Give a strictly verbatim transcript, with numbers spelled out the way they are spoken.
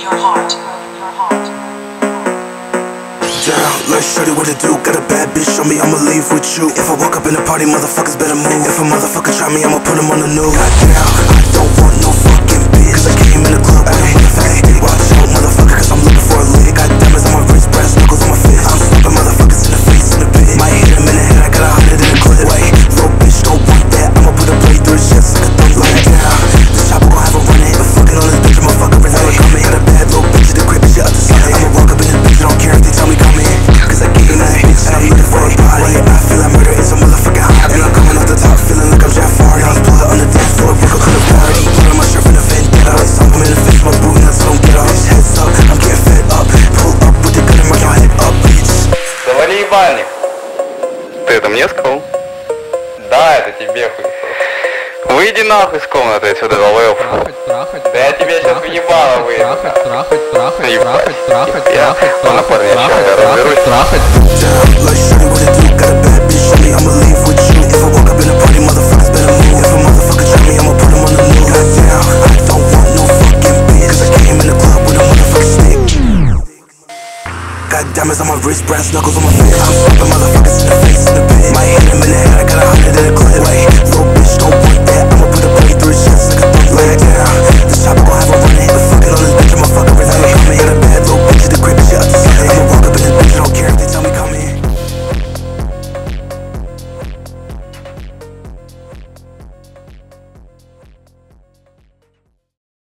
your heart. Your heart. Down, like shorty, what it do? Got a bad bitch, show me I'ma leave with you. If I walk up in the party, motherfuckers better move. If a motherfucker try me, I'ma put him on the news. Goddamn, I don't want no fucking bitch, cause I came in the club with a motherfucking stick. Watch out, motherfucker, cause I'm looking for a lick. Got diamonds on my wrist, brass knuckles on my fist. I'm slapping motherfuckers in the face in the pit. Might hit him in the head, I got a hundred in the clip. Wait, little bitch, don't want that. I'ma put a blade through his chest like a thumb like down. The chopper gon' have a run it, but fucking on this bitch, I'ma fuck her and never coming. Got a bad little bitch in the crib, and she up to something. I'ma walk up in this bitch, I don't care if they tell me come in. Cause I get in this bitch, and I'm looking for a body. I feel like murder is a motherfucking hobby. And I'm coming off the top, feeling like I'm Jeff Hardy. I'm blood on the dance floor, broke up to the party. Blood on my shirt from the vendetta. I'm in the face, my boot nuts don't get off. Heads up, I'm getting fed up. Pull up with the gun and mark your head up, bitch. Завали ебальник. Ты это мне сказал? Да, это тебе хуй. Выйди нахуй с комнаты отсюда, долбоёб. Трахать, трахать, Да я тебе сейчас въебало выйду. трахать, трахать, трахать, Ебать. трахать, трахать, Я- трахать, Ладно, трахать, парни, щас я трахать, разберусь. трахать. Down, like shorty, what it do? Got a bad bitch, show me I'ma leave with you. If I walk up in the party, motherfuckers better move. If a motherfucker try me, I'ma put him on the news. Goddamn, I don't want no fucking bitch, cause I came in the club with a motherfucking stick. Got diamonds on my wrist, brass knuckles on my fist. I'm slapping motherfuckers in the face in the pit. Might hit him in the head, I got a hundred in the clip. Wait, little bitch, don't want that. I'ma put a blade through his chest like a thumb like down. The chopper gon' have a run it, but fucking on this bitch, I'ma fuck her and never coming. Got a